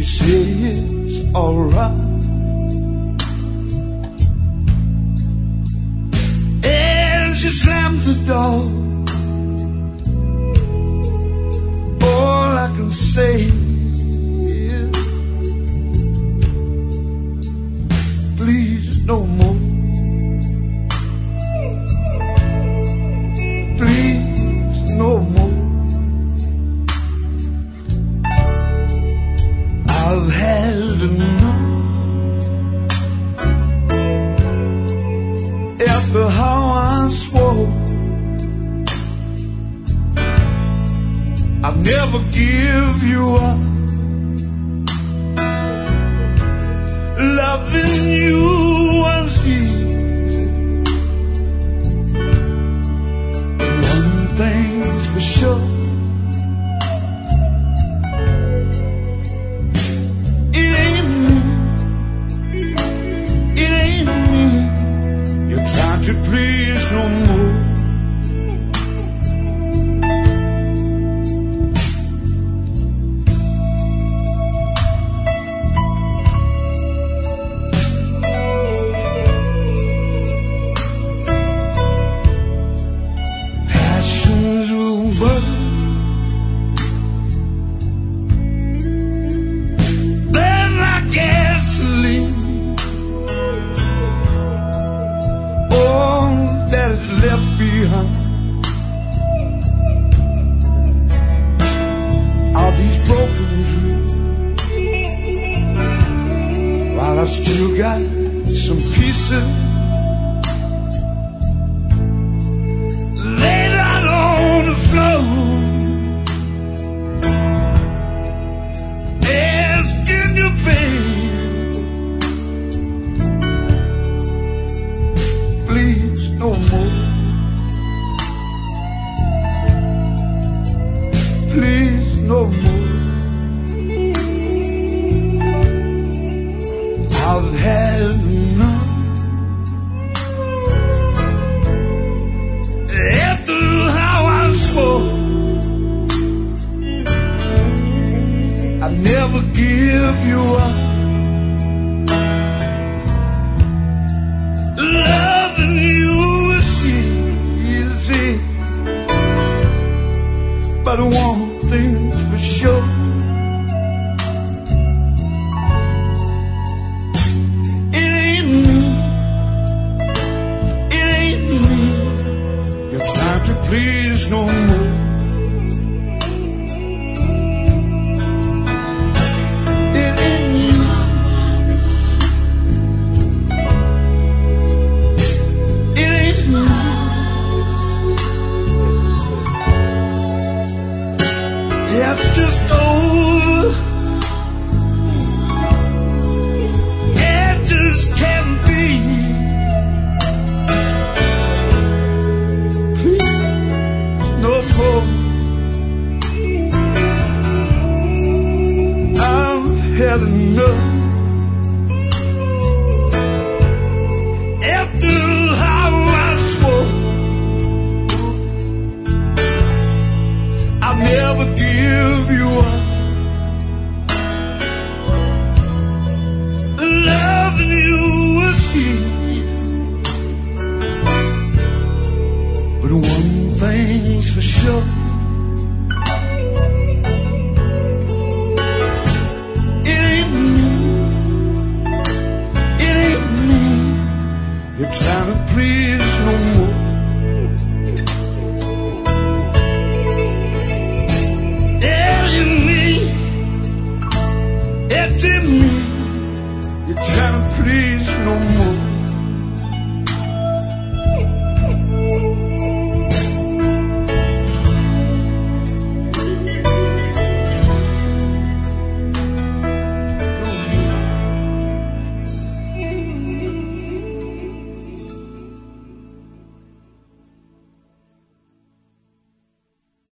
say it's alright. As she slams the door, all I can say is, please no more. Please no more. I've had enough. After how I swore I'll never give you up, loving you was easy. One thing's for sure, please no more. Passions will burn, burn like gasoline. That is left behind are these broken dreams. While I've still got some pieces laid out on the floor, asking you, babe, please no more. Please no more. I've had enough. After how I swore I'd never give you up, loving you is easy, but one thing's for sure, it ain't me, it ain't me you're trying to please no more. It ain't you, it ain't me. It's just over. It just can't be. Please, no more. I've had enough. After how I swore I'll never give you up, loving you is easy, but one thing's for sure, it ain't me, it ain't me you're trying to please no more. It's in me you're trying to please no more.